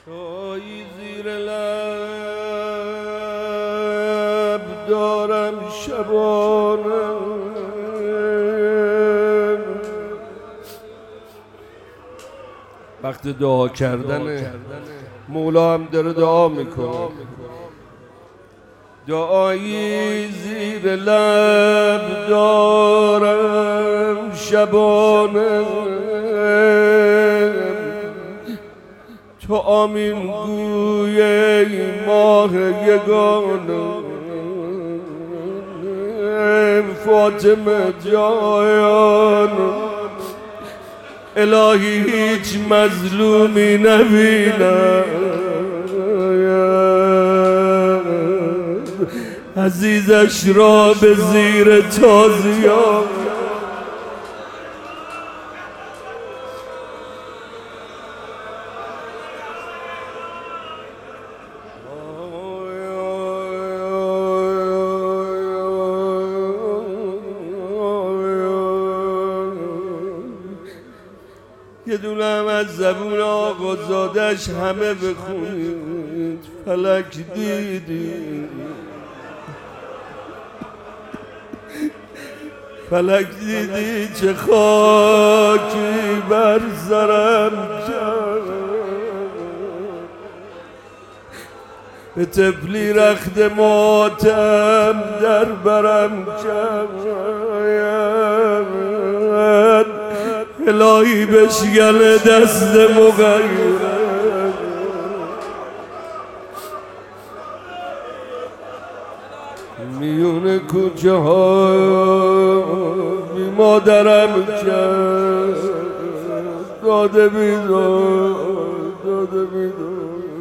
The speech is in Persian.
چایی زیر لب دارم شبانه، وقت دعا کردنه. مولا هم داره دعا میکنه. دعایی زیر لب دارم شبانه، تو آمین گوی ای ماه یگانه. فاطمه جایان، الهی هیچ مظلومی نبینم، عزیزش را به زیر تازیان. یه دونه هم از زبون آقازادش همه بخونید. فلک دیدی، فلک دیدی چه خاکی بر سرم کرد، به طفلی رخت ماتم در برم کرد. الهی بشگل دست مغیره، میون کوچه ها بی مادرم کرد. داده بیدار، داده بیدار.